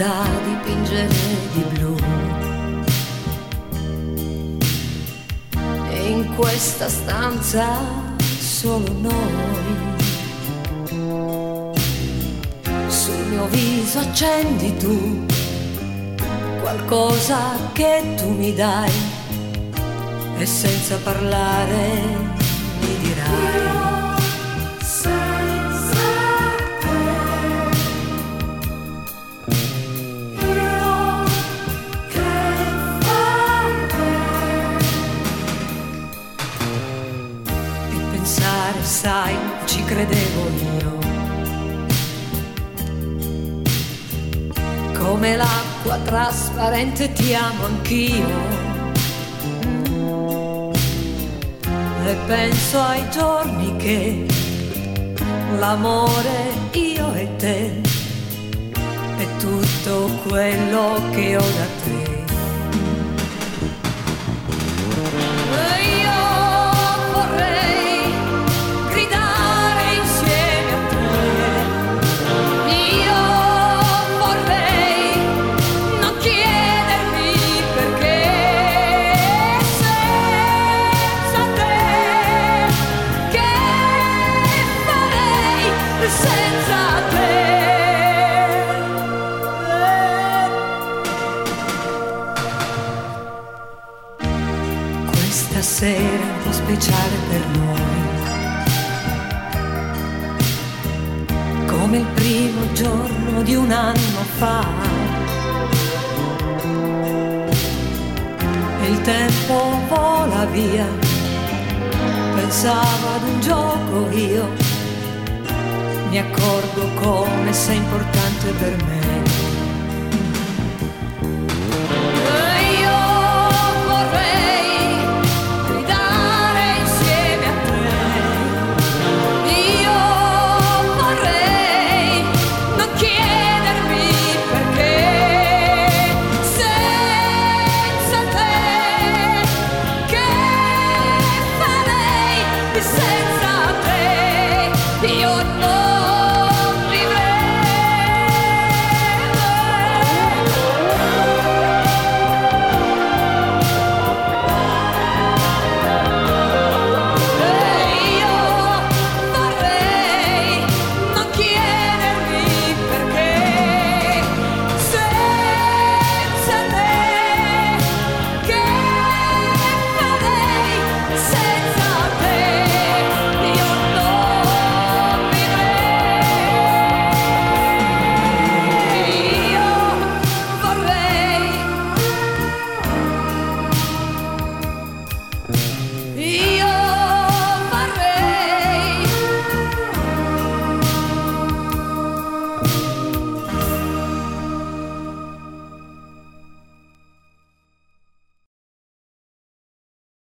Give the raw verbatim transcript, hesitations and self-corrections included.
da dipingere di blu. E in questa stanza solo noi. Sul mio viso accendi tu qualcosa che tu mi dai e senza parlare mi dirai: senza te io che farei? E pensare, sai, ci credevo io, come l'acqua trasparente ti amo anch'io. E penso ai giorni che l'amore, io e te, è tutto quello che ho da te. E io vorrei gridare insieme a te. Io vorrei non chiedermi perché. Senza te questa sera è un po' speciale per noi, come il primo giorno di un anno fa. E il tempo vola via, pensavo ad un gioco io, mi accorgo come sei importante per me.